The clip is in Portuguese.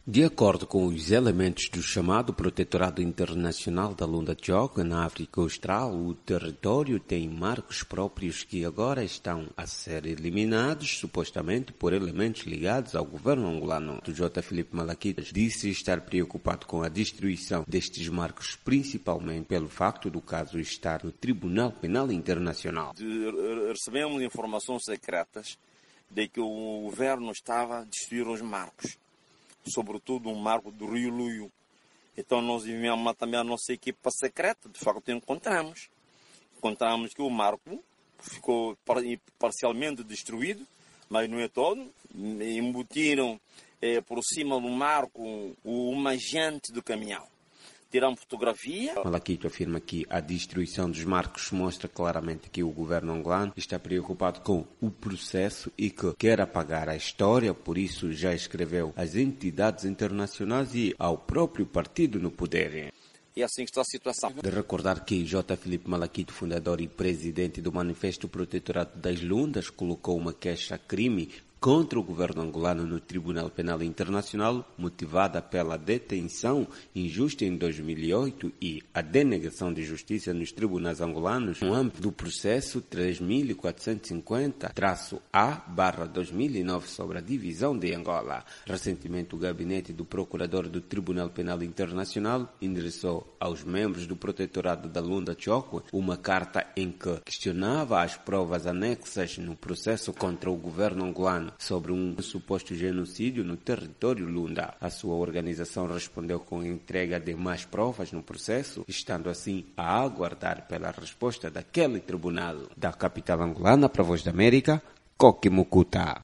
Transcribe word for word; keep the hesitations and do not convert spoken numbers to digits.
De acordo com os elementos do chamado Protetorado Internacional da Lunda Tjock, na África Austral, o território tem marcos próprios que agora estão a ser eliminados, supostamente por elementos ligados ao governo angolano. O J. Filipe Malaquitas disse estar preocupado com a destruição destes marcos, principalmente pelo facto do caso estar no Tribunal Penal Internacional. Recebemos informações secretas de que o governo estava a destruir os marcos, sobretudo um marco do Rio Luio. Então nós enviamos também a nossa equipa secreta, de facto encontramos. Encontramos que o marco ficou parcialmente destruído, mas não é todo. Embutiram eh, por cima do marco uma jante do caminhão. Tiraram fotografia. Malaquito afirma que a destruição dos marcos mostra claramente que o governo angolano está preocupado com o processo e que quer apagar a história, por isso já escreveu às entidades internacionais e ao próprio partido no poder. E assim está a situação. De recordar que J. Filipe Malaquito, fundador e presidente do Manifesto Protetorado das Lundas, colocou uma queixa-crime contra o governo angolano no Tribunal Penal Internacional, motivada pela detenção injusta em dois mil e oito e a denegação de justiça nos tribunais angolanos no âmbito do processo três mil quatrocentos e cinquenta A barra dois mil e nove sobre a divisão de Angola. Recentemente, o gabinete do procurador do Tribunal Penal Internacional endereçou aos membros do Protetorado da Lunda Tjock uma carta em que questionava as provas anexas no processo contra o governo angolano sobre um suposto genocídio no território Lunda. A sua organização respondeu com a entrega de mais provas no processo, estando assim a aguardar pela resposta daquele tribunal. Da capital angolana para a Voz da América, Coque Mukuta.